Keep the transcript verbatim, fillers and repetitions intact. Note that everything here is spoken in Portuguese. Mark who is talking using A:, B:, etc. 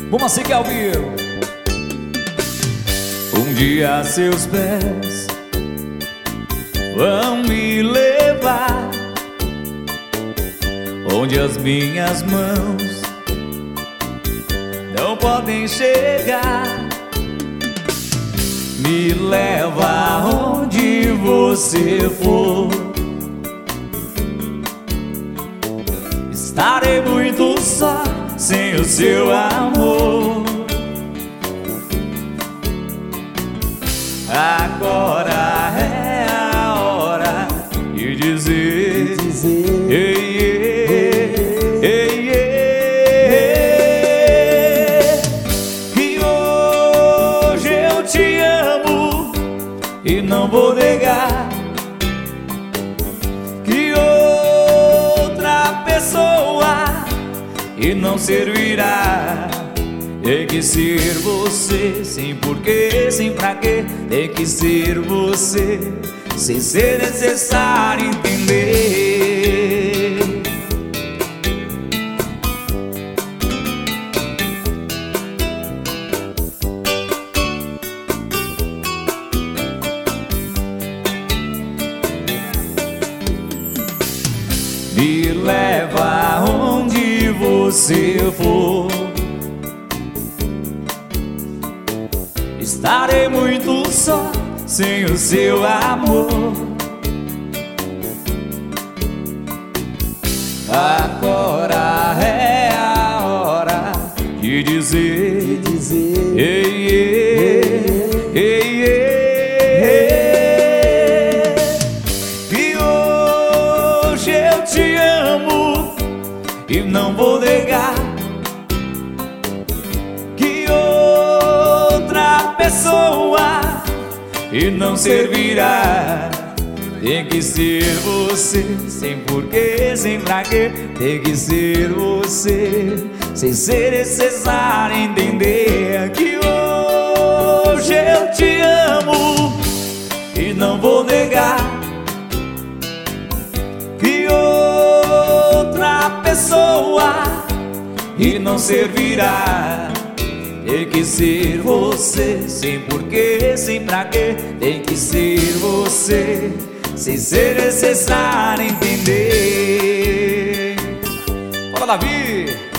A: Vamos assim que é ao vivo. Um dia a seus pés vão me levar onde as minhas mãos não podem chegar. Me leva onde você for. Estarei muito só sem o seu amor. Agora é a hora de dizer, ei, ei, ei, ei, que hoje eu te amo e não vou negar. Que outra pessoa e não servirá. Tem que ser você, sem porquê, sem pra quê. Tem que ser você, sem ser necessário entender. Me leva onde você for. Estarei muito só sem o seu amor. Agora é a hora de dizer, ei, ei, ei, ei, que hoje eu te amo e não vou negar. Pessoa e não servirá. Tem que ser você, sem porquê, sem pra quê. Tem que ser você, sem ser necessário entender. Que hoje eu te amo e não vou negar. Que outra pessoa e não servirá. Tem que ser você, sem porquê, sem pra quê. Tem que ser você, sem ser necessário entender. Fala, Davi!